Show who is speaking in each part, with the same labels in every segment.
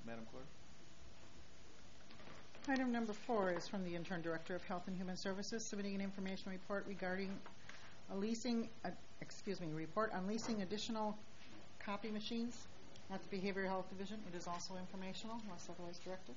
Speaker 1: Madam Clerk?
Speaker 2: Item number 4 is from the Intern Director of Health and Human Services, submitting an information report regarding report on leasing additional copy machines at the Behavioral Health Division. It is also informational, unless otherwise directed.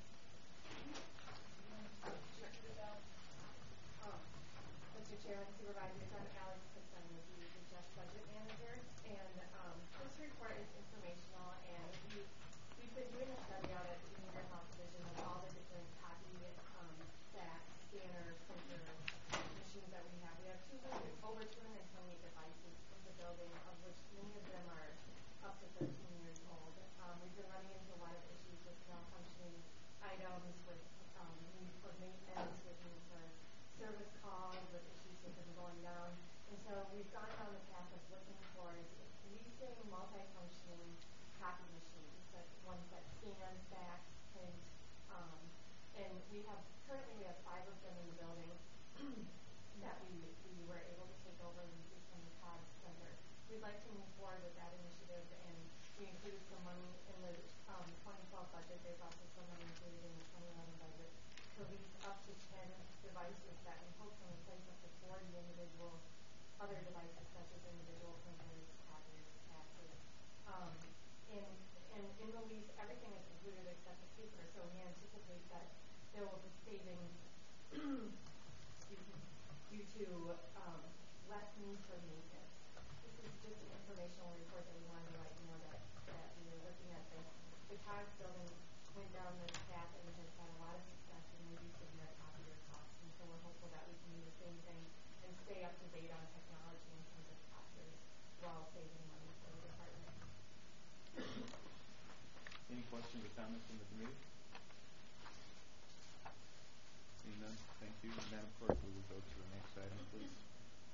Speaker 3: Mr. Chairman, Supervisors, I'm Alex Cookson with the HHS Budget Manager, and this report is informational, and we've been doing a study out at the Behavioral Health Division of all the different copy, fax, scanner, printer machines that we have. We have over 228 devices in the building, of which many of them are up to 13 years old. We've been running into a lot of issues with malfunctioning items, with need for maintenance, with need for service calls, with issues with them going down. And so we've gone down the path of looking for leasing multifunctioning copy machines, that ones that scan, fax, print, and currently we have 5 of them in the building that we were able to take over leases from the COGS Center. We'd like to move forward with that initiative, and we included some money in the 2012 budget. There's also some money included in the 2011 budget to lease up to 10 devices that we hope can replace up to 40 individual other devices, such as individual printers, copiers, faxes. And in the lease, everything is included except the paper, so we anticipate that there will be savings due to less need for maintenance. This is just an informational report that we wanted to let you know that we were looking at this. The COGS building went down this path and has had a lot of success in reducing their copier costs, and so we're hopeful that we can do the same thing and stay up to date on technology in terms of copiers while saving money for the department.
Speaker 1: Any questions or comments from the committee? Seeing none, thank you. Madam Clerk, we will go to the next item, please.